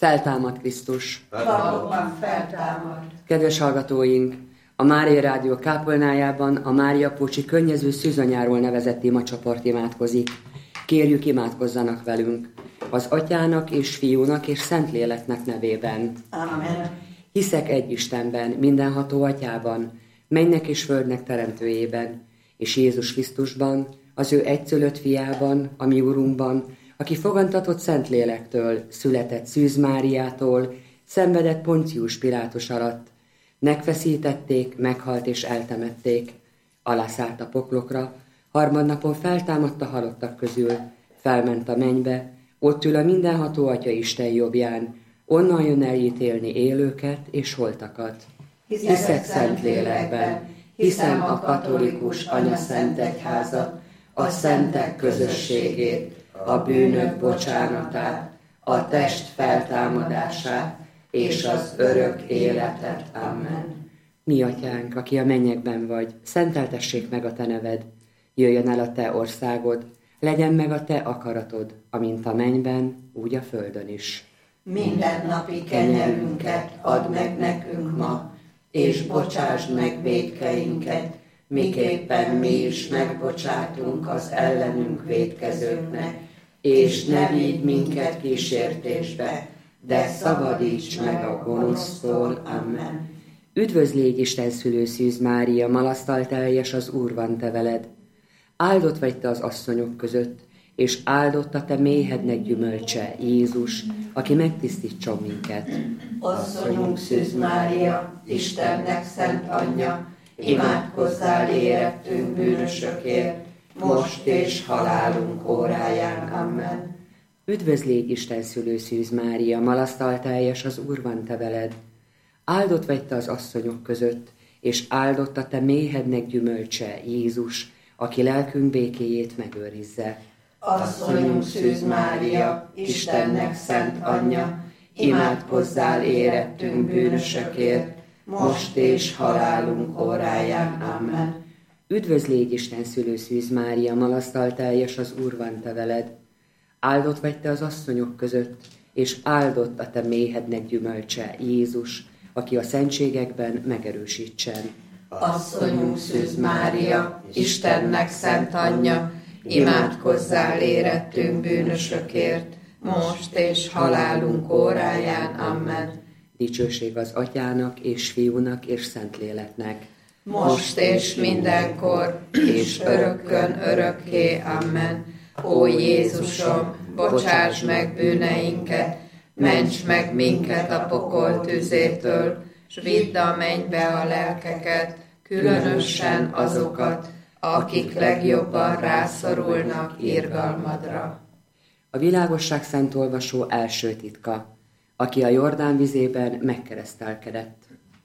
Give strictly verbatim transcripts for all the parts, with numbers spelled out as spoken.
Feltámad Krisztus! Valóban feltámad! Kedves hallgatóink! A Mária Rádió kápolnájában a Mária Pócsi Könnyező Szűzanyáról nevezett imacsoport imádkozik. Kérjük, imádkozzanak velünk! Az Atyának és Fiúnak és Szentléleknek nevében. Amen. Hiszek egy Istenben, mindenható Atyában, mennek és földnek teremtőjében, és Jézus Krisztusban, az ő egyszülött fiában, a mi Urunkban, aki fogantatott Szentlélektől, született Szűz Máriától, szenvedett Poncius Pilátus alatt, megfeszítették, meghalt és eltemették, alászállt a poklokra, harmadnapon feltámadt a halottak közül, felment a mennybe, ott ül a mindenható Atya Isten jobbján, onnan jön elítélni élőket és holtakat. Hiszek Szentlélekben, hiszem a katolikus anyaszentegyházat, a szentek közösségét, a bűnök bocsánatát, a test feltámadását és az örök életet. Amen. Mi Atyánk, aki a mennyekben vagy, szenteltessék meg a te neved, jöjjön el a te országod, legyen meg a te akaratod, amint a mennyben, úgy a földön is. Minden napi kenyerünket add meg nekünk ma, és bocsásd meg vétkeinket, miképpen mi is megbocsátunk az ellenünk vétkezőknek, és ne vigy minket kísértésbe, de szabadíts meg a gonosztól. Amen. Üdvözlégy Isten szülő Szűz Mária, malasztalteljes az Úr van te veled. Áldott vagy te az asszonyok között, és áldott a te méhednek gyümölcse, Jézus, aki megtisztítson minket. Asszonyunk Szűz Mária, Istennek szent anyja, imádkozzál érettünk bűnösökért, most és halálunk óráján. Amen. Üdvözlégy Isten szülő Szűz Mária, malasztalteljes az Úr van te veled. Áldott vagy te az asszonyok között, és áldott a te méhednek gyümölcse, Jézus, aki lelkünk békéjét megőrizze. Asszonyunk Szűz Mária, Istennek szent anyja, imádkozzál érettünk bűnösökért, most és halálunk óráján. Amen. Üdvözlégy Isten szülő Szűz Mária, malasztalteljes az Úr van te veled. Áldott vagy te az asszonyok között, és áldott a te méhednek gyümölcse, Jézus, aki a szentségekben megerősítsen. Asszonyunk Szűz Mária, Istennek szent anyja, imádkozzál érettünk bűnösökért, most és halálunk óráján. Amen. Dicsőség az Atyának és Fiúnak és Szentléleknek. Most és mindenkor, és örökkön örökké. Amen. Ó Jézusom, bocsáss meg bűneinket, ments meg minket a pokol tüzétől, s vidd a mennybe a lelkeket, különösen azokat, akik legjobban rászorulnak irgalmadra. A világosság szent olvasó első titka, aki a Jordán vizében megkeresztelkedett.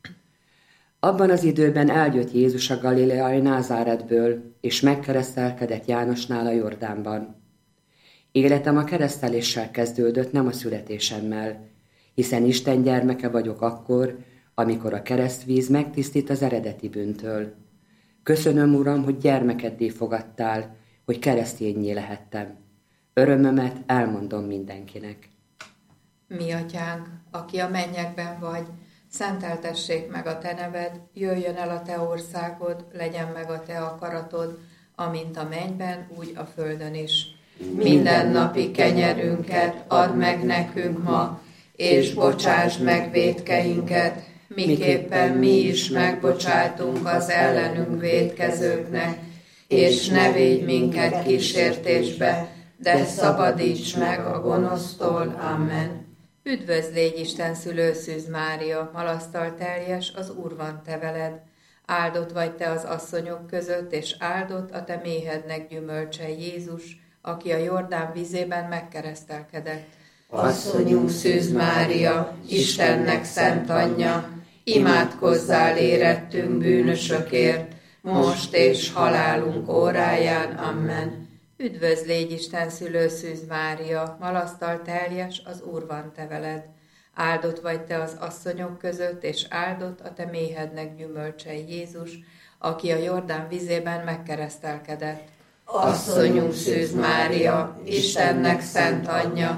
Abban az időben eljött Jézus a galileai Názáretből, és megkeresztelkedett Jánosnál a Jordánban. Életem a kereszteléssel kezdődött, nem a születésemmel, hiszen Isten gyermeke vagyok akkor, amikor a keresztvíz megtisztít az eredeti bűntől. Köszönöm, Uram, hogy gyermekeddé fogadtál, hogy keresztényé lehettem. Örömömet elmondom mindenkinek. Mi Atyánk, aki a mennyekben vagy, szenteltessék meg a te neved, jöjjön el a te országod, legyen meg a te akaratod, amint a mennyben, úgy a földön is. Minden napi kenyerünket add meg nekünk ma, és bocsásd meg vétkeinket, miképpen mi is megbocsátunk az ellenünk vétkezőknek, és ne védj minket kísértésbe, de szabadíts meg a gonosztól. Amen. Üdvözlégy Isten szülő Szűz Mária, malasztalteljes, az Úr van te veled. Áldott vagy te az asszonyok között, és áldott a te méhednek gyümölcse, Jézus, aki a Jordán vízében megkeresztelkedett. Asszonyunk Szűz Mária, Istennek szent anyja, imádkozzál érettünk bűnösökért, most és halálunk óráján. Amen. Üdvözlégy Isten szülő Szűz Mária, malasztalteljes, az Úr van te veled. Áldott vagy te az asszonyok között, és áldott a te méhednek gyümölcse, Jézus, aki a Jordán vízében megkeresztelkedett. Asszonyunk Szűz Mária, Istennek szent anyja,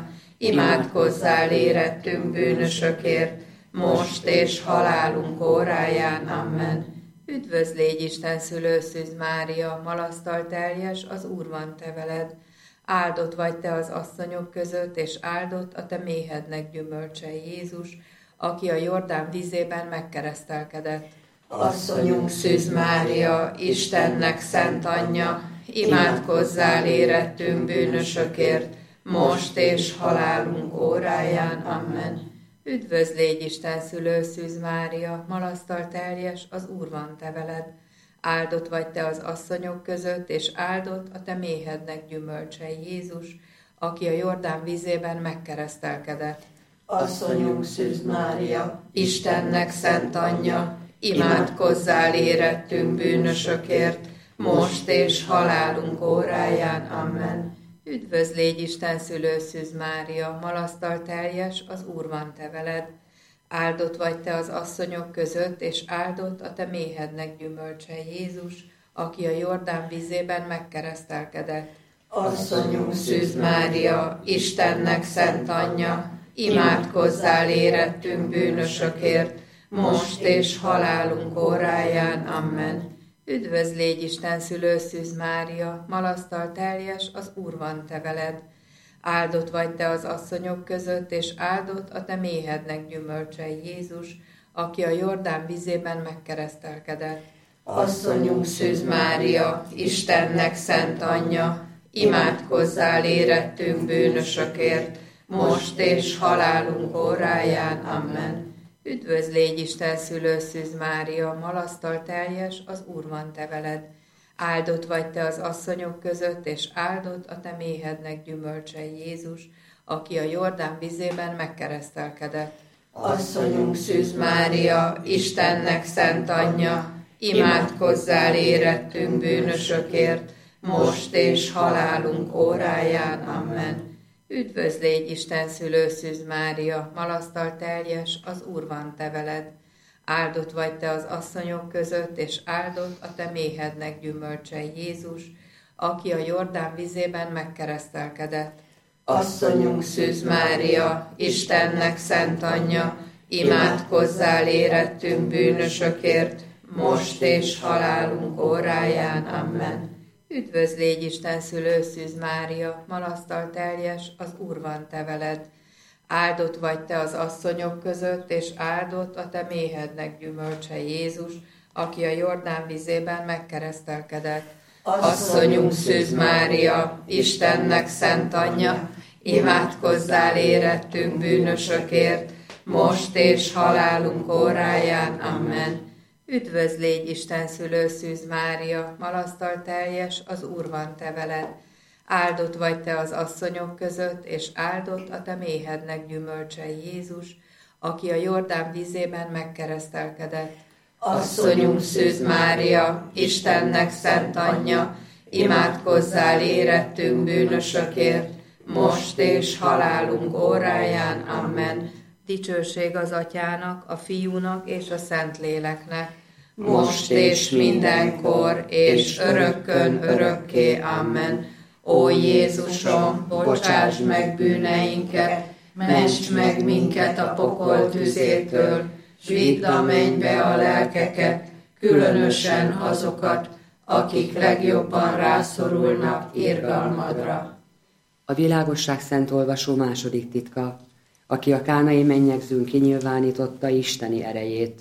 imádkozzál érettünk bűnösökért, most és halálunk óráján. Amen. Üdvözl légy Isten szülőszűz Mária, malasztal teljes, az Úr van te veled. Áldott vagy te az asszonyok között, és áldott a te méhednek gyümölcse Jézus, aki a Jordán vízében megkeresztelkedett. Asszonyunk Szűz Mária, Istennek szent anyja, imádkozzál érettünk bűnösökért, most és halálunk óráján. Amen. Üdvözl légy Isten szülőszűz Mária, malasztal teljes, az Úr van te veled. Áldott vagy te az asszonyok között, és áldott a te méhednek gyümölcse Jézus, aki a Jordán vízében megkeresztelkedett. Asszonyunk Szűz Mária, Istennek szent anyja, imádkozzál érettünk bűnösökért, most és halálunk óráján. Amen. Üdvözl légy Isten szülőszűz Mária, malasztal teljes, az Úr van te veled. Áldott vagy te az asszonyok között, és áldott a te méhednek gyümölcse Jézus, aki a Jordán vízében megkeresztelkedett. Asszonyunk Szűz Mária, Istennek szent anyja, imádkozzál érettünk bűnösökért, most és halálunk óráján. Amen. Üdvözl légy Isten szülőszűz Mária, malasztal teljes, az Úr van te veled. Áldott vagy te az asszonyok között, és áldott a te méhednek gyümölcse Jézus, aki a Jordán vízében megkeresztelkedett. Asszonyunk Szűz Mária, Istennek szent anyja, imádkozzál érettünk bűnösökért, most és halálunk óráján. Amen. Üdvözl légy Isten szülőszűz Mária, malasztal teljes, az Úr van te veled. Áldott vagy te az asszonyok között, és áldott a te méhednek gyümölcse Jézus, aki a Jordán vízében megkeresztelkedett. Asszonyunk Szűz Mária, Istennek szent anyja, imádkozzál érettünk bűnösökért, most és halálunk óráján. Amen. Üdvözl légy Isten szülőszűz Mária, malasztal teljes, az Úr van te veled. Áldott vagy te az asszonyok között, és áldott a te méhednek gyümölcse Jézus, aki a Jordán vízében megkeresztelkedett. Asszonyunk Szűz Mária, Istennek szent anyja, imádkozzál érettünk bűnösökért, most és halálunk óráján. Amen. Üdvözl légy Isten szülőszűz Mária, malasztal teljes, az Úr van te veled. Áldott vagy te az asszonyok között, és áldott a te méhednek gyümölcse Jézus, aki a Jordán vízében megkeresztelkedett. Asszonyunk Szűz Mária, Istennek szent anyja, imádkozzál érettünk bűnösökért, most és halálunk óráján. Amen. Üdvözl légy Isten szülőszűz Mária, malasztal teljes, az Úr van te veled. Áldott vagy te az asszonyok között, és áldott a te méhednek gyümölcse Jézus, aki a Jordán vízében megkeresztelkedett. Asszonyunk Szűz Mária, Istennek szent anyja, imádkozzál érettünk bűnösökért, most és halálunk óráján. Amen. Dicsőség az Atyának, a Fiúnak és a Szentléleknek, most és mindenkor, és örökkön örökké. Amen. Ó Jézusom, bocsáss meg bűneinket, ments meg minket a pokol tüzétől, s vidd a mennybe a lelkeket, különösen azokat, akik legjobban rászorulnak irgalmadra. A világosság szent olvasó második titka, aki a kánai mennyegzőn kinyilvánította isteni erejét.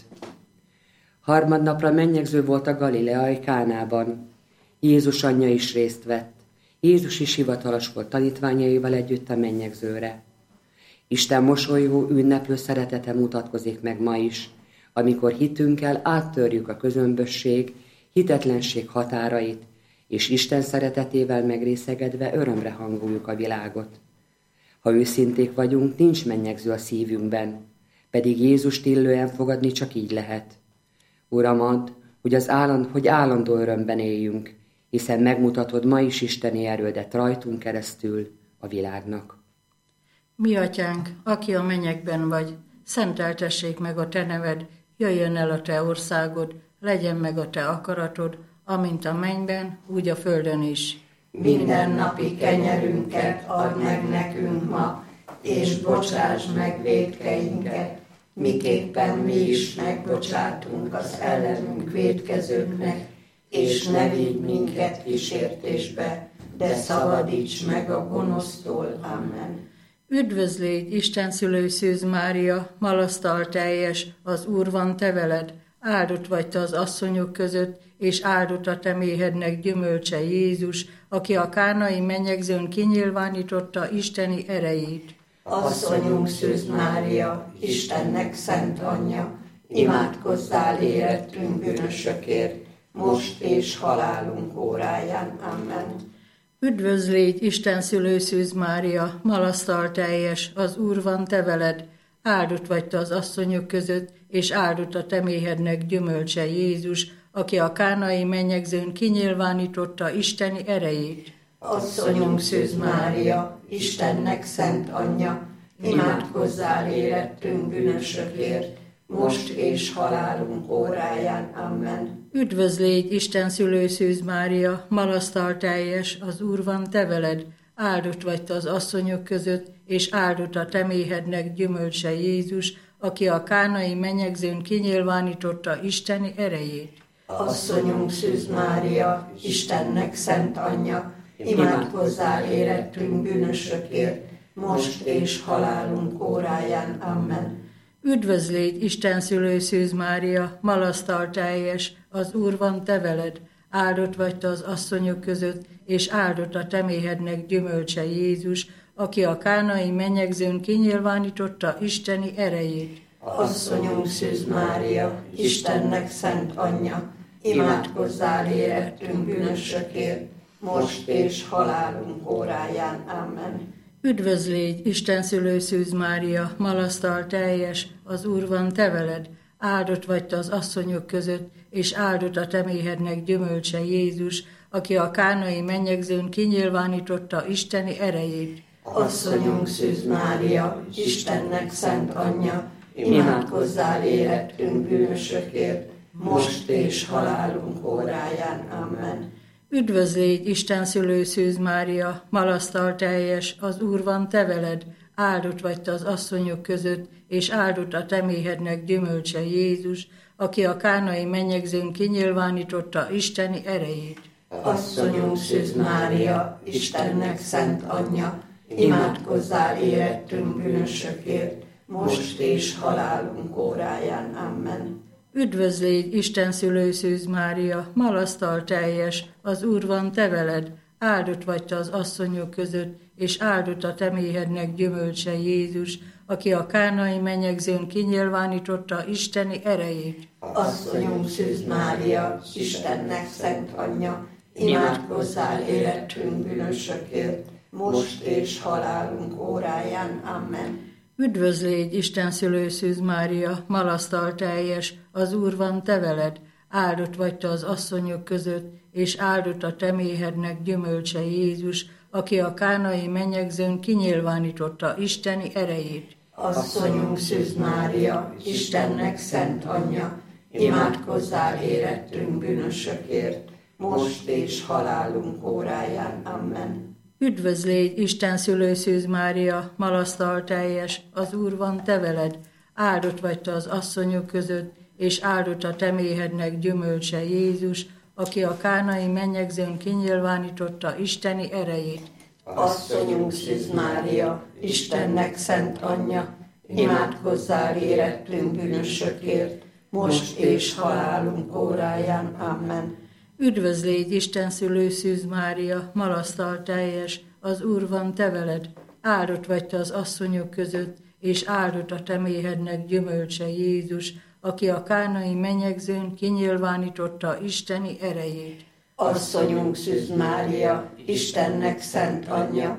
Harmadnapra mennyegző volt a galileai Kánában. Jézus anyja is részt vett. Jézus is hivatalos volt tanítványaival együtt a mennyegzőre. Isten mosolygó, ünneplő szeretete mutatkozik meg ma is, amikor hitünkkel áttörjük a közömbösség, hitetlenség határait, és Isten szeretetével megrészegedve örömre hangoljuk a világot. Ha őszinték vagyunk, nincs mennyegző a szívünkben, pedig Jézust illően fogadni csak így lehet. Uram, add, hogy, az álland, hogy állandó örömben éljünk, hiszen megmutatod ma is isteni erődet rajtunk keresztül a világnak. Mi atyánk, aki a mennyekben vagy, szenteltessék meg a te neved, jöjjön el a te országod, legyen meg a te akaratod, amint a mennyben, úgy a földön is. Minden napi kenyerünket add meg nekünk ma, és bocsáss meg vétkeinket, miképpen mi is megbocsátunk az ellenünk vétkezőknek, és ne vigy minket kísértésbe, de szabadíts meg a gonosztól. Amen. Üdvözl légy, Isten szülő Szűz Mária, malasztal teljes, az Úr van te veled, áldott vagy te az asszonyok között, és áldott a te méhednek gyümölcse Jézus, aki a kánai menyegzőn kinyilvánította isteni erejét. Asszonyunk Szűz Mária, Istennek szent anyja, imádkozzál érettünk bűnösökért, most és halálunk óráján. Amen. Üdvözl légy, Isten szülő Szűz Mária, malasztal teljes, az Úr van te veled, áldott vagy te az asszonyok között, és áldott a te méhednek gyümölcse Jézus, aki a kánai menyegzőn kinyilvánította isteni erejét. Asszonyunk Szűz Mária, Istennek szent anyja, imádkozzál érettünk bűnösökért, most és halálunk óráján. Amen. Üdvözl légy, Isten szülő Szűz Mária, malasztal teljes, az Úr van te veled, áldott vagy te az asszonyok között, és áldott a te méhednek gyümölcse Jézus, aki a kánai menyegzőn kinyilvánította isteni erejét. Asszonyunk Szűz Mária, Istennek szent anyja, imádkozzál érettünk bűnösökért, most és halálunk óráján. Amen. Üdvözl légy, Isten szülő Szűz Mária, malasztal teljes, az Úr van te veled, áldott vagy te az asszonyok között, és áldott a te méhednek gyümölcse Jézus, aki a kánai menyegzőn kinyilvánította isteni erejét. Asszonyunk Szűz Mária, Istennek szent anyja, imádkozzál érettünk bűnösökért, most és halálunk óráján. Amen. Üdvözl légy, Isten szülő Szűz Mária, malasztal teljes, az Úr van te veled, áldott vagy te az asszonyok között, és áldott a te méhednek gyümölcse Jézus, aki a kánai menyegzőn kinyilvánította isteni erejét. Asszonyunk Szűz Mária, Istennek szent anyja, imádkozzál érettünk bűnösökért, most és halálunk óráján. Amen. Üdvözl légy, Isten szülő Szűz Mária, malasztal teljes, az Úr van te veled, áldott vagy te az asszonyok között, és áldott a te méhednek gyümölcse Jézus, aki a kánai menyegzőn kinyilvánította isteni erejét. Asszonyunk Szűz Mária, Istennek szent anyja, imádkozzál érettünk bűnösökért, most és halálunk óráján. Amen. Üdvözl légy, Isten szülő Szűz Mária, malasztal teljes, az Úr van te veled, áldott vagy te az asszonyok között, és áldott a te méhednek gyümölcse Jézus, aki a kánai menyegzőn kinyilvánította isteni erejét. Asszonyunk Szűz Mária, Istennek szent anyja, imádkozzál érettünk bűnösökért, most és halálunk óráján. Amen. Üdvözl légy, Isten szülő Szűz Mária, malasztal teljes, az Úr van te veled, áldott vagy te az asszonyok között, és áldott a te méhednek gyümölcse Jézus, aki a kánai menyegzőn kinyilvánította isteni erejét. Asszonyunk Szűz Mária, Istennek szent anyja, imádkozzál érettünk bűnösökért, most és halálunk óráján. Amen. Üdvözl légy, Isten szülő Szűz Mária, malasztal teljes, az Úr van te veled, áldott vagy te az asszonyok között, és áldott a te méhednek gyümölcse Jézus, aki a kánai menyegzőn kinyilvánította isteni erejét. Asszonyunk Szűz Mária, Istennek szent anyja, imádkozzál érettünk bűnösökért, most és halálunk óráján. Amen. Üdvözl légy, Isten szülő Szűz Mária, malasztal teljes, az Úr van te veled, áldott vagy te az asszonyok között, és áldott a te méhednek gyümölcse Jézus, aki a kánai menyegzőn kinyilvánította isteni erejét. Asszonyunk Szűz Mária, Istennek szent anyja,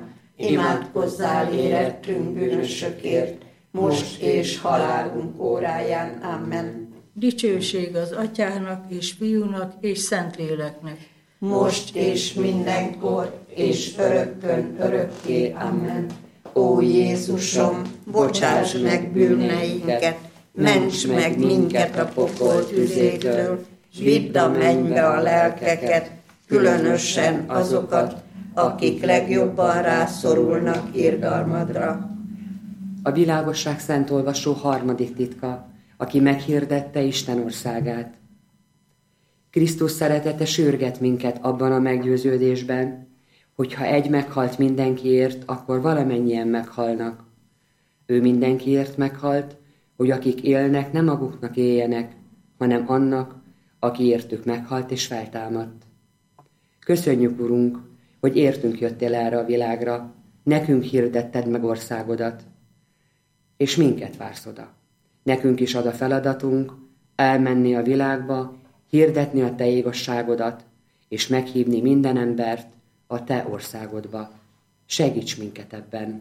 imádkozzál érettünk bűnösökért, most és halálunk óráján. Amen. Dicsőség az Atyának és Fiúnak és Szentléleknek. Most és mindenkor és örökkön örökké. Amen. Ó Jézusom, bocsáss meg bűneinket, ments meg minket a pokol tüzétől, vidd a mennybe a lelkeket, különösen azokat, akik legjobban rászorulnak irgalmadra. a világosság szent olvasó harmadik titka, aki meghirdette Isten országát. Krisztus szeretete sürget minket abban a meggyőződésben, hogy ha egy meghalt mindenkiért, akkor valamennyien meghalnak. Ő mindenkiért meghalt, hogy akik élnek, nem maguknak éljenek, hanem annak, aki értük meghalt és feltámadt. Köszönjük, Urunk, hogy értünk jöttél erre a világra, nekünk hirdetted meg országodat, és minket vársz oda. Nekünk is ad a feladatunk elmenni a világba, hirdetni a te igazságodat, és meghívni minden embert a te országodba. Segíts minket ebben!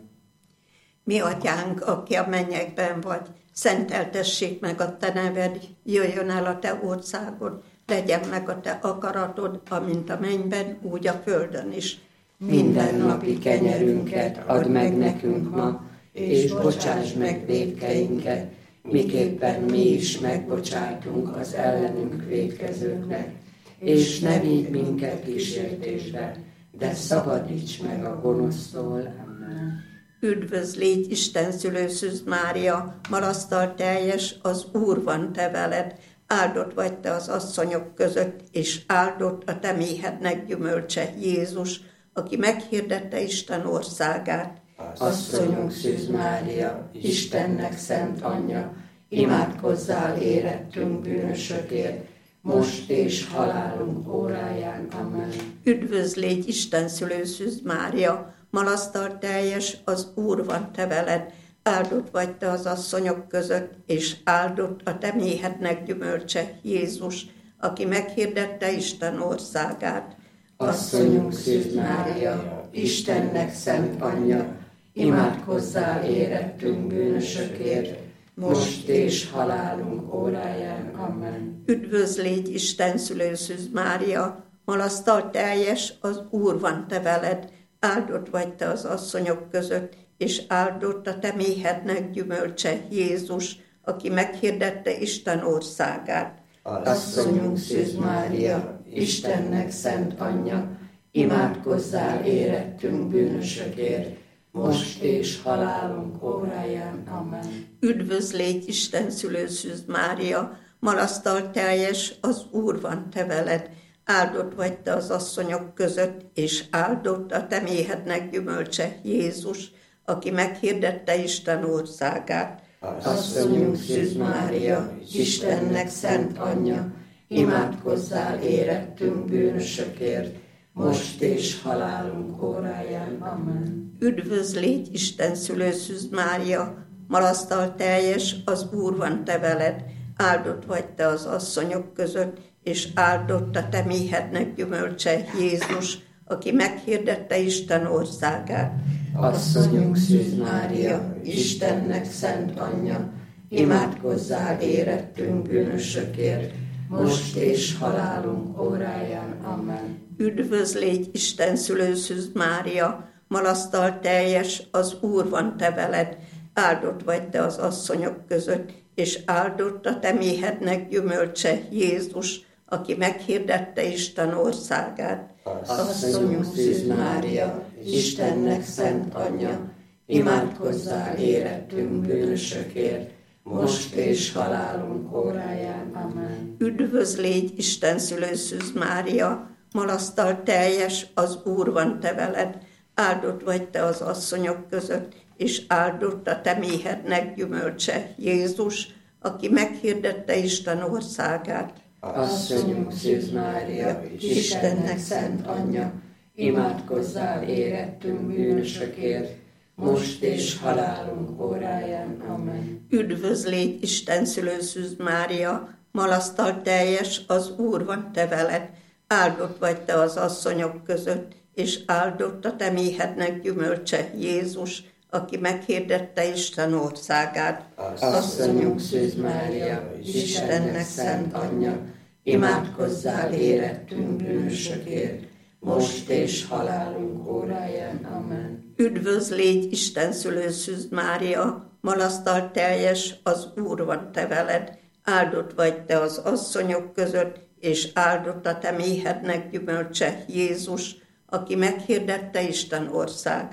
Mi atyánk, aki a mennyekben vagy, szenteltessék meg a te neved, jöjjön el a te országod, legyen meg a te akaratod, amint a mennyben, úgy a földön is. Minden napi kenyerünket add meg nekünk ma, és bocsáss meg vétkeinket, miképpen mi is megbocsátunk az ellenünk vétkezőknek, és ne vigy minket kísértésbe, de szabadíts meg a gonosztól. Amen. Üdvözl légy Isten szülőszűz Mária, malasztal teljes, az Úr van te veled, áldott vagy te az asszonyok között, és áldott a te méhednek gyümölcse, Jézus, aki meghirdette Isten országát. Asszonyunk Szűz Mária, Istennek szent anyja, imádkozzál érettünk bűnösökért, most és halálunk óráján. Amen. Üdvözl légy Isten szülőszűz Mária, malasztal teljes, az Úr van te veled, áldott vagy te az asszonyok között, és áldott a te méhednek gyümölcse, Jézus, aki meghirdette Isten országát. Asszonyunk Szűz Mária, Istennek szent anyja, imádkozzál érettünk bűnösökért, most és halálunk óráján. Amen. Üdvözl légy Isten szülőszűz Mária, malasztal teljes, az Úr van te veled, áldott vagy te az asszonyok között, és áldott a te méhednek gyümölcse, Jézus, aki meghirdette Isten országát. Asszonyunk Szűz Mária, Istennek szent anyja, imádkozzál érettünk bűnösökért, most és halálunk óráján. Amen. Üdvözl légy Isten szülőszűz Mária, malasztal teljes, az Úr van te veled, áldott vagy te az asszonyok között, és áldott a te méhednek gyümölcse, Jézus, aki meghirdette Isten országát. Asszonyunk Szűz Mária, Istennek szent anyja, imádkozzál érettünk bűnösökért, most és halálunk óráján. Amen. Üdvözl légy Isten szülőszűz Mária, malasztal teljes, az Úr van te veled, áldott vagy te az asszonyok között, és áldott a te méhednek gyümölcse, Jézus, aki meghirdette Isten országát. Asszonyunk Szűz Mária, Istennek szent anyja, imádkozzál érettünk bűnösökért, most és halálunk óráján. Amen. Üdvözl légy Isten szülőszűz Mária, malasztal teljes, az Úr van te veled, áldott vagy te az asszonyok között, és áldott a te méhednek gyümölcse, Jézus, aki meghirdette Isten országát. Asszonyunk Szűz Mária, Istennek szent anyja, imádkozzál érettünk bűnösökért, most és halálunk óráján. Amen. Üdvözl légy Isten szülőszűz Mária, malasztal teljes, az Úr van te veled, áldott vagy te az asszonyok között, és áldott a te méhednek gyümölcse, Jézus, aki meghirdette Isten országát. Asszonyunk Szűz Mária, Istennek szent anyja, imádkozzál érettünk bűnösökért, most és halálunk óráján. Amen. Üdvözl légy Isten szülőszűz Mária, malasztal teljes, az Úr van te veled, áldott vagy te az asszonyok között, és áldott a te méhednek gyümölcse, Jézus, aki meghirdette Isten országát. Asszonyunk Szűz Mária, Istennek szent anyja, imádkozzál érettünk bűnösökért, most és halálunk óráján. Amen. Üdvözl légy Isten szülőszűz Mária, malasztal teljes, az Úr van te veled, áldott vagy te az asszonyok között, és áldott a te méhednek gyümölcse, Jézus, aki meghirdette Isten országát.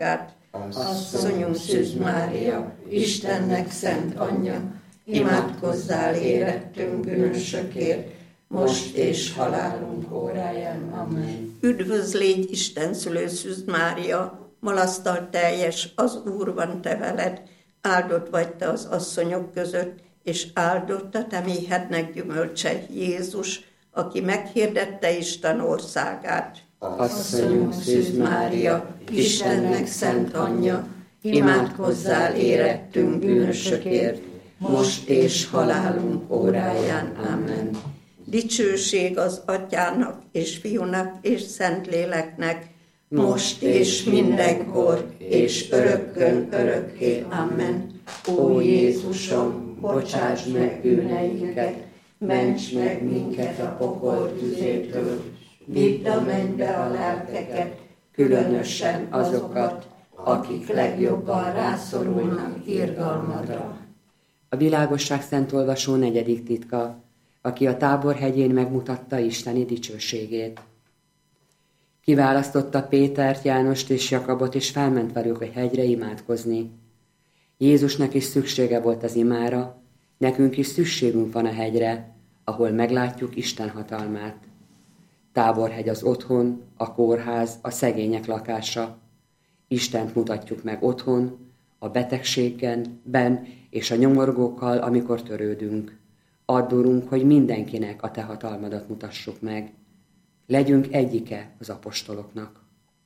Asszonyunk Szűz Mária, Istennek szent anyja, imádkozzál érettünk bűnösökért, most és halálunk óráján. Amen. Üdvözl légy, Isten szülő Szűz Mária, malasztal teljes, az Úr van te veled, áldott vagy te az asszonyok között, és áldott a te méhednek gyümölcse, Jézus, aki meghirdette Isten országát. Asszonyunk Szűz Mária, Istennek szent anyja, imádkozzál érettünk bűnösökért, most és halálunk óráján. Amen. Dicsőség az Atyának és Fiúnak és Szentléleknek, most és mindenkor, és örökkön örökké. Amen. Ó Jézusom, bocsáss meg bűneinket, ments meg minket a pokol tüzétől, vidd a mennybe a lelkeket, különösen azokat, akik legjobban rászorulnak irgalmadra. A világosság szent olvasó negyedik titka, aki a Tábor hegyén megmutatta isteni dicsőségét. Kiválasztotta Pétert, Jánost és Jakabot, és felment velük a hegyre imádkozni. Jézusnak is szüksége volt az imára, nekünk is szükségünk van a hegyre, ahol meglátjuk Isten hatalmát. Táborhegy az otthon, a kórház, a szegények lakása. Istent mutatjuk meg otthon, a betegségben, ben és a nyomorgókkal, amikor törődünk. Add, Urunk, hogy mindenkinek a te hatalmadat mutassuk meg. Legyünk egyike az apostoloknak.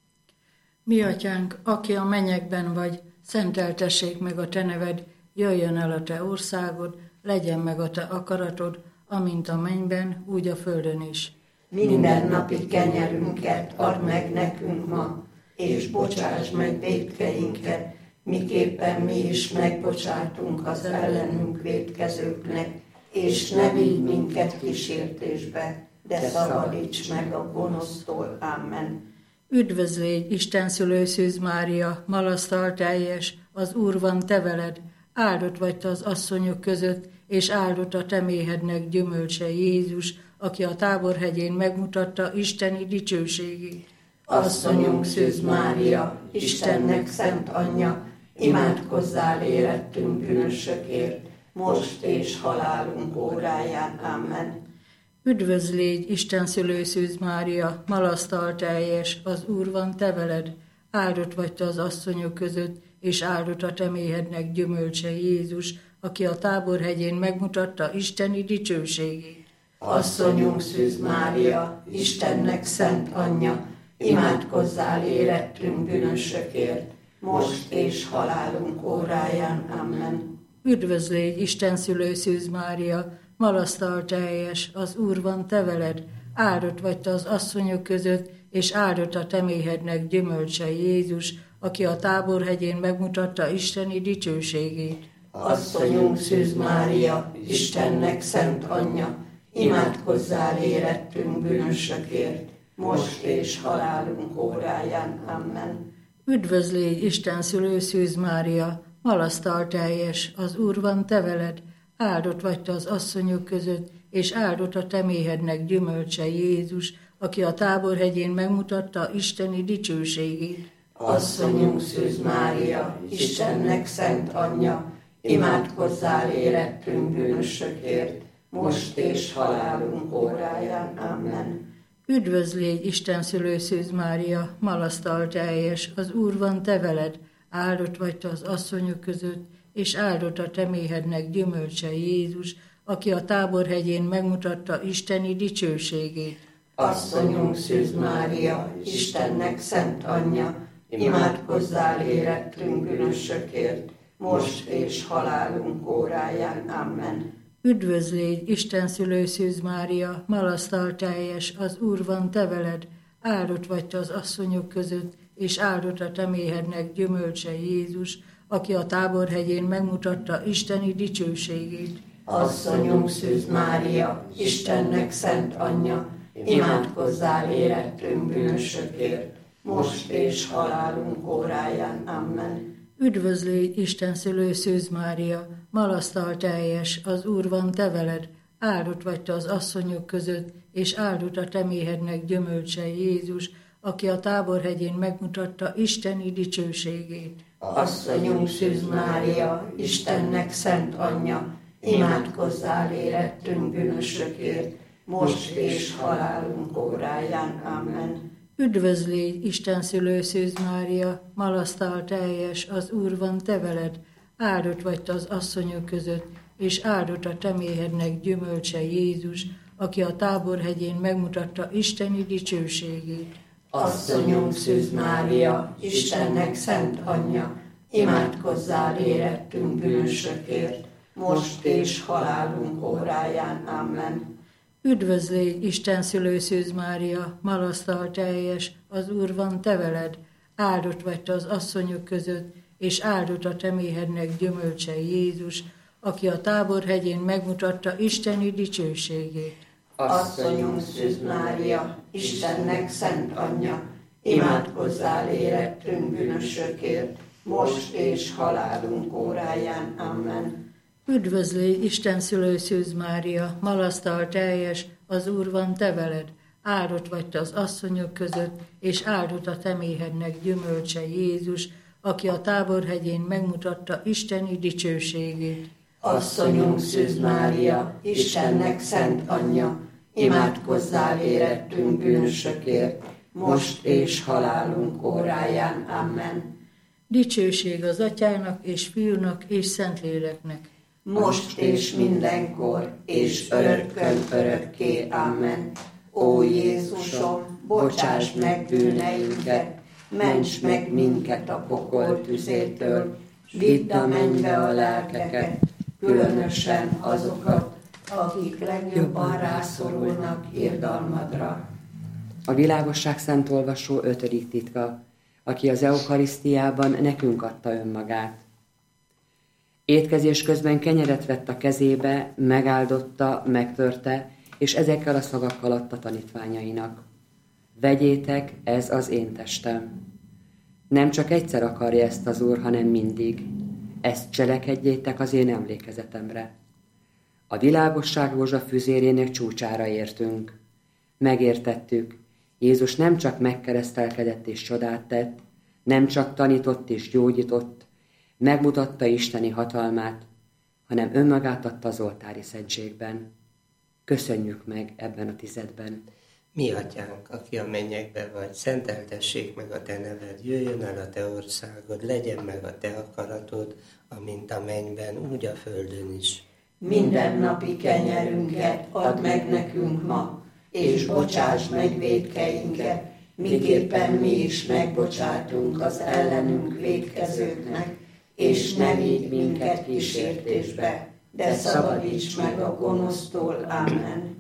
Mi atyánk, aki a mennyekben vagy, szenteltessék meg a te neved, jöjjön el a te országod, legyen meg a te akaratod, amint a mennyben, úgy a földön is. Minden napi kenyerünket add meg nekünk ma, és bocsáss meg vétkeinket, miképpen mi is megbocsátunk az ellenünk vétkezőknek, és ne vigy minket kísértésbe, de szabadíts meg a gonosztól. Amen. Üdvözl légy, Isten szülő Szűz Mária, malasztal teljes, az Úr van te veled, áldott vagy te az asszonyok között, és áldott a te méhednek gyümölcse, Jézus, aki a Tábor hegyén megmutatta isteni dicsőségét. Asszonyunk Szűz Mária, Istennek szent anyja, imádkozzál érettünk bűnösökért, most és halálunk óráján. Amen. Üdvözl légy, Isten szülő Szűz Mária, malasztal teljes, az Úr van te veled, áldott vagy te az asszonyok között, és áldott a te méhednek gyümölcse, Jézus, aki a Tábor hegyén megmutatta isteni dicsőségét. Asszonyunk Szűz Mária, Istennek szent anyja, imádkozzál érettünk bűnösökért, most és halálunk óráján. Amen. Üdvözl légy, Isten szülő Szűz Mária, malasztal teljes, az Úr van te veled, áldott vagy te az asszonyok között, és áldott a te méhednek gyümölcse, Jézus, aki a Tábor hegyén megmutatta isteni dicsőségét. Asszonyunk Szűz Mária, Istennek szent anyja, imádkozzál érettünk bűnösökért, most és halálunk óráján. Amen. Üdvözl légy, Isten szülő Szűz Mária, malasztal teljes, az Úr van te veled, áldott vagy te az asszonyok között, és áldott a te méhednek gyümölcse, Jézus, aki a Tábor hegyén megmutatta isteni dicsőségét. Asszonyunk Szűz Mária, Istennek szent anyja, imádkozzál érettünk bűnösökért, most és halálunk óráján. Amen. Üdvözl légy, Isten szülő Szűz Mária, malasztal teljes, az Úr van te veled, áldott vagy te az asszonyok között, és áldott a te méhednek gyümölcse, Jézus, aki a Tábor hegyén megmutatta isteni dicsőségét. Asszonyunk Szűz Mária, Istennek szent anyja, imádkozzál érettünk bűnösökért, most és halálunk óráján. Amen. Üdvözl légy, Isten szülő Szűz Mária, malasztal teljes, az Úr van te veled, áldott vagy te az asszonyok között, és áldott a te méhednek gyümölcse, Jézus, aki a Tábor hegyén megmutatta isteni dicsőségét. Asszonyunk Szűz Mária, Istennek szent anyja, imádkozzál érettünk bűnösökért, most és halálunk óráján. Amen. Üdvözl légy, Isten szülő Szűz Mária, malasztal teljes, az Úr van te veled, áldott vagy te az asszonyok között, és áldott a te méhednek gyümölcse, Jézus, aki a Táborhegyén megmutatta isteni dicsőségét. Asszonyunk Szűz Mária, Istennek szent anyja, imádkozzál érettünk bűnösökért, most és halálunk óráján. Amen. Üdvözl légy, Isten szülő Szűz Mária, malasztal teljes, az Úr van te veled, áldott vagy te az asszonyok között, és áldott a te méhednek gyümölcse Jézus, aki a Táborhegyén megmutatta isteni dicsőségét. Asszonyunk Szűz Mária, Istennek szent anyja, imádkozzál érettünk bűnösökért, most és halálunk óráján. Amen. Üdvözl légy, Isten szülő Szűz Mária, malasztal teljes, az Úr van te veled, áldott vagy te az asszonyok között, és áldott a te méhednek gyümölcse Jézus, aki a Táborhegyén megmutatta isteni dicsőségét. Asszonyunk Szűz Mária, Istennek szent anyja, imádkozzál érettünk bűnösökért, most és halálunk óráján. Amen. Üdvözl légy, Isten szülő Szűz Mária, malasztal teljes, az Úr van te veled, áldott vagy te az asszonyok között, és áldott a te méhednek gyümölcse Jézus, aki a Táborhegyén megmutatta isteni dicsőségét. Asszonyunk Szűz Mária, Istennek szent anyja, imádkozzál érettünk bűnösökért, most és halálunk óráján. Amen. Dicsőség az Atyának és Fiúnak és Szentléleknek. Most és mindenkor, és örökkön örökké. Amen. Ó Jézusom, bocsáss meg bűneinket, ments meg minket a pokol tüzétől, vidd a mennybe a lelkeket, különösen azokat, akik legjobban rászorulnak irgalmadra. A világosság szent olvasó ötödik titka, aki az eukarisztiában nekünk adta önmagát. Étkezés közben kenyeret vett a kezébe, megáldotta, megtörte, és ezekkel a szavakkal adta tanítványainak. Vegyétek, ez az én testem. Nem csak egyszer akarja ezt az Úr, hanem mindig. Ezt cselekedjétek az én emlékezetemre. A világosság rózsafüzérének csúcsára értünk. Megértettük, Jézus nem csak megkeresztelkedett és csodát tett, nem csak tanított és gyógyított, megmutatta isteni hatalmát, hanem önmagát adta az oltári szentségben. Köszönjük meg ebben a tizedben. Mi atyánk, aki a mennyekben vagy, szenteltessék meg a te neved, jöjjön el a te országod, legyen meg a te akaratod, amint a mennyben, úgy a földön is. Minden napi kenyerünket add meg nekünk ma, és bocsásd meg vétkeinket, miképpen mi is megbocsátunk az ellenünk vétkezőknek, és ne vigy minket kísértésbe, de szabadíts meg a gonosztól. Amen.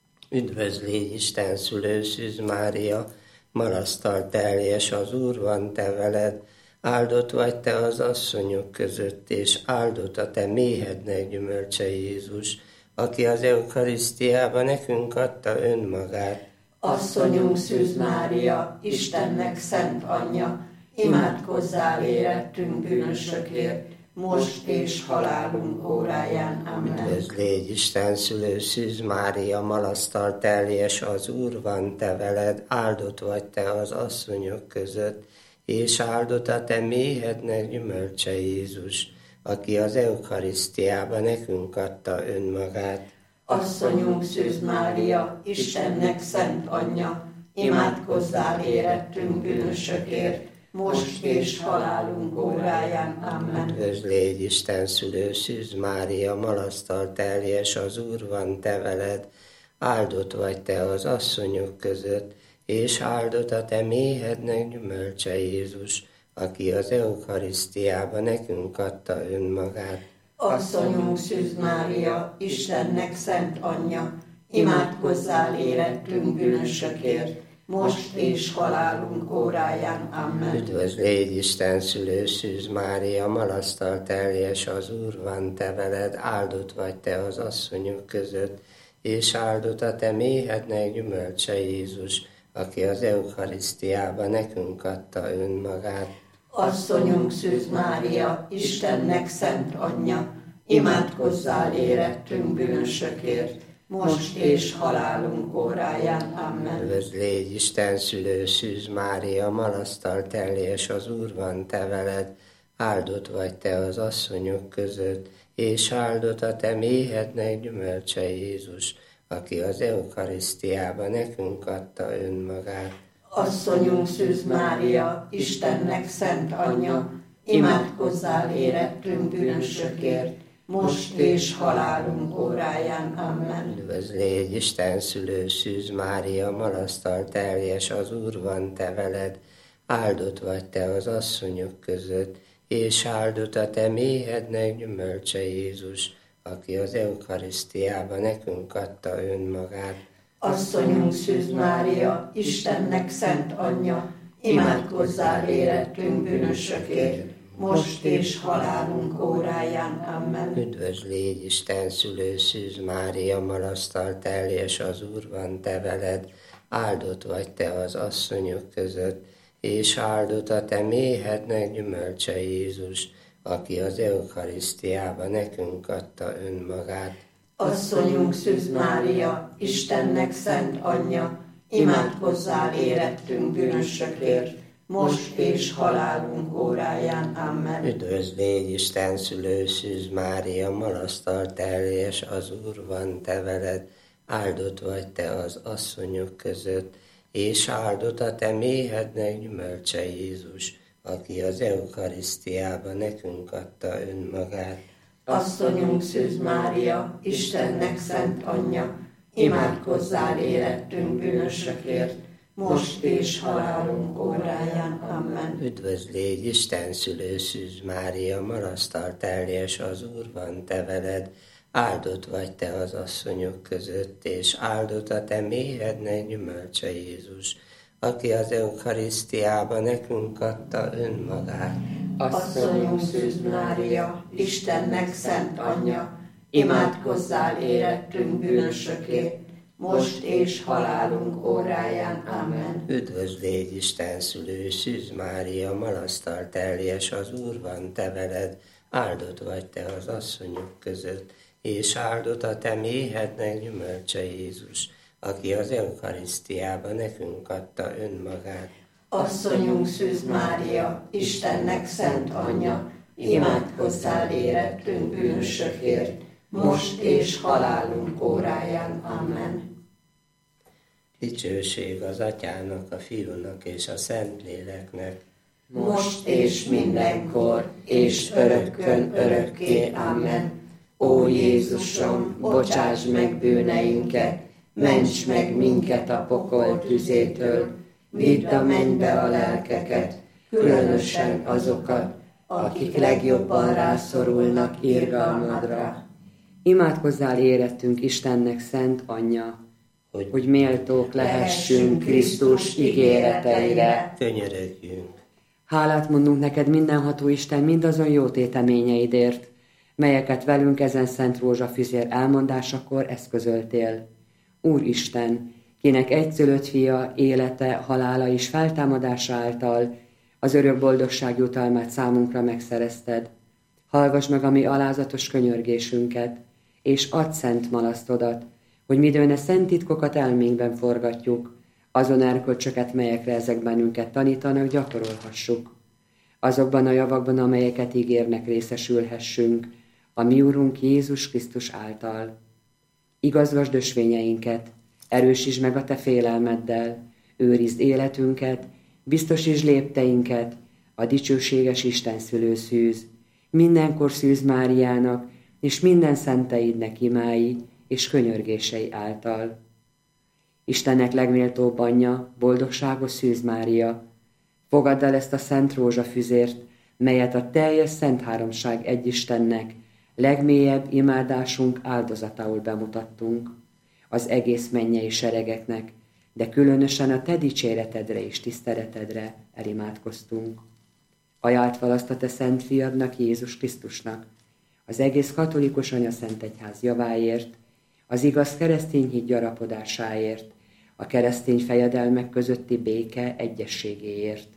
Üdvözl légy, Isten szülő Szűz Mária, malasztal teljes, az Úr van te veled, áldott vagy te az asszonyok között, és áldott a te méhednek gyümölcse Jézus, aki az eukarisztiában nekünk adta önmagát. Asszonyunk Szűz Mária, Istennek szent anyja, imádkozzál érettünk bűnösökért, most és halálunk óráján. Amen. Üdvözl légy, Isten szülő Szűz Mária, malasztal teljes, az Úr van te veled, áldott vagy te az asszonyok között, és áldott a te méhednek gyümölcse Jézus, aki az eukarisztiában nekünk adta önmagát. Asszonyunk Szűz Mária, Istennek szent anyja, imádkozzál érettünk bűnösökért, most és halálunk óráján. Amen. Üdvözl légy, Isten szülő Szűz Mária, malasztal teljes, az Úr van te veled, áldott vagy te az asszonyok között, és áldott a te méhednek gyümölcse Jézus, aki az eukarisztiában nekünk adta önmagát. Asszonyunk Szűz Mária, Istennek szent anyja, imádkozzál érettünk bűnösökért, most és halálunk óráján. Amen. Üdvözl légy, Isten szülő Szűz Mária, malasztal teljes, az Úr van te veled, áldott vagy te az asszonyok között, és áldott a te méhednek gyümölcse Jézus, aki az eukarisztiában nekünk adta önmagát. Asszonyunk Szűz Mária, Istennek szent anyja, imádkozzál érettünk bűnösökért, most és halálunk óráján. Amen. Üdvözl légy, Isten szülő, Szűz Mária, malasztal teljes az Úr van te veled, áldott vagy te az asszonyok között, és áldott a te méhednek gyümölcse Jézus, aki az eukarisztiában nekünk adta önmagát. Asszonyunk Szűz Mária, Istennek szent anyja, imádkozzál érettünk bűnösökért, most és halálunk óráján. Amen. Üdvözl légy, Isten szülő, Szűz Mária, malasztal teljes az Úr van te veled, áldott vagy te az asszonyok között, és áldott a te méhednek gyümölcse Jézus, aki az eukarisztiában nekünk adta önmagát. Asszonyunk Szűz Mária, Istennek szent anyja, imádkozzál érettünk bűnösökért, most és halálunk óráján. Amen. Üdvözl légy, Isten szülő, Szűz Mária, malasztal teljes az Úr van te veled, áldott vagy te az asszonyok között, és áldott a te méhednek gyümölcse Jézus, aki az eukarisztiában nekünk adta önmagát. Asszonyunk Szűz Mária, Istennek szent anyja, imádkozzál érettünk bűnösökért, most és halálunk óráján. Amen. Üdvözl légy, Isten szülő, Szűz Mária, malasztal teljes az Úr van te veled, áldott vagy te az asszonyok között, és áldott a te méhednek gyümölcse Jézus, aki az eukarisztiában nekünk adta önmagát. Asszonyunk Szűz Mária, Istennek szent anyja, imádkozzál érettünk bűnösökért, most és halálunk óráján. Amen. Üdvözl légy, Isten szülő, Szűz Mária, malasztal teljes az Úr van te veled, áldott vagy te az asszonyok között, és áldott a te méhednek gyümölcse Jézus, aki az eukarisztiában nekünk adta önmagát. Asszonyunk Szűz Mária, Istennek szent anyja, imádkozzál érettünk bűnösökért, most és halálunk óráján. Amen. Üdvözl légy, Isten szülő, Szűz Mária, malasztal teljes az Úr van te veled, áldott vagy te az asszonyok között, és áldott a te méhednek gyümölcse Jézus, aki az eukarisztiában nekünk adta önmagát. Asszonyunk Szűz Mária, Istennek szent anyja, imádkozzál érettünk bűnösökért, most és halálunk óráján. Amen. Dicsőség az Atyának, a Fiúnak és a Szentléleknek, most és mindenkor, és örökkön örökké. Amen. Ó Jézusom, bocsáss meg bűneinket, ments meg minket a pokol tüzétől, vidd a mennybe a lelkeket, különösen azokat, akik legjobban rászorulnak irgalmadra. Imádkozzál érettünk Istennek szent anyja, hogy, hogy méltók lehessünk Krisztus ígéreteire. Könyörögjünk. Hálát mondunk neked, mindenható Isten, mindazon jó téteményeidért, melyeket velünk ezen Szent Rózsafüzér elmondásakor eszközöltél. Úristen, kinek egyszülött fia élete, halála és feltámadása által az örök boldogság jutalmát számunkra megszerezted. Hallgass meg a mi alázatos könyörgésünket, és add szent malasztodat, hogy midőn a szent titkokat elménkben forgatjuk, azon erkölcsöket, melyekre ezek bennünket tanítanak, gyakorolhassuk. Azokban a javakban, amelyeket ígérnek, részesülhessünk, a mi Urunk Jézus Krisztus által. Igazgasd ösvényeinket, erősítsd meg a te félelmeddel, őrizd életünket, biztosítsd lépteinket, a dicsőséges Isten szülő Szűz, mindenkor Szűz Máriának és minden szenteidnek imái és könyörgései által. Istennek legméltóbb anyja, boldogságos Szűz Mária, fogadd el ezt a szent rózsafüzért, melyet a teljes Szent Háromság egyistennek legmélyebb imádásunk áldozatául bemutattunk, az egész mennyei seregeknek, de különösen a te dicséretedre és tiszteletedre elimádkoztunk. Ajánlt valaszt a te szent fiadnak, Jézus Krisztusnak, az egész katolikus anyaszentegyház javáért, az igaz keresztény hit gyarapodásáért, a keresztény fejedelmek közötti béke egyességéért.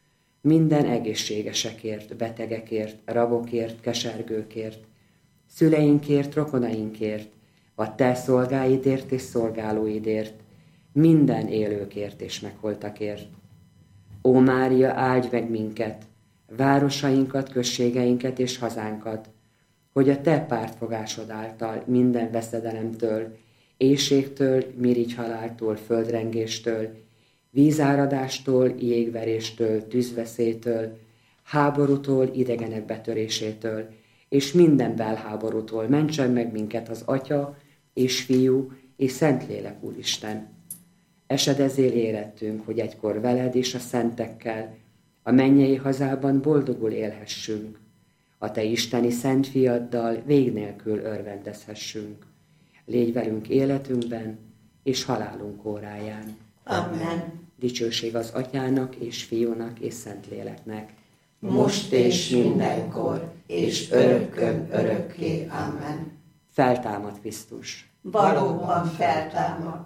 Minden egészségesekért, betegekért, rabokért, kesergőkért, szüleinkért, rokonainkért, a te szolgáidért és szolgálóidért, minden élőkért és megholtakért. Ó Mária, áldj meg minket, városainkat, községeinket és hazánkat, hogy a te pártfogásod által minden veszedelemtől, éhségtől, mirigyhaláltól, földrengéstől, vízáradástól, jégveréstől, tűzveszélytől, háborútól, idegenek betörésétől, és minden belháborútól mentsen meg minket az Atya és Fiú és Szentlélek Úristen. Esedezél érettünk, hogy egykor veled és a szentekkel a mennyei hazában boldogul élhessünk, a te isteni szent fiaddal vég nélkül örvendezhessünk. Légy velünk életünkben és halálunk óráján. Amen. Dicsőség az Atyának és Fiúnak és Szentléleknek. Most és mindenkor, és örökkön örökké. Amen. Feltámad Krisztus. Valóban feltámad.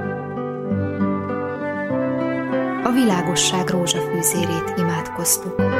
A világosság rózsafűzérét imádkoztuk.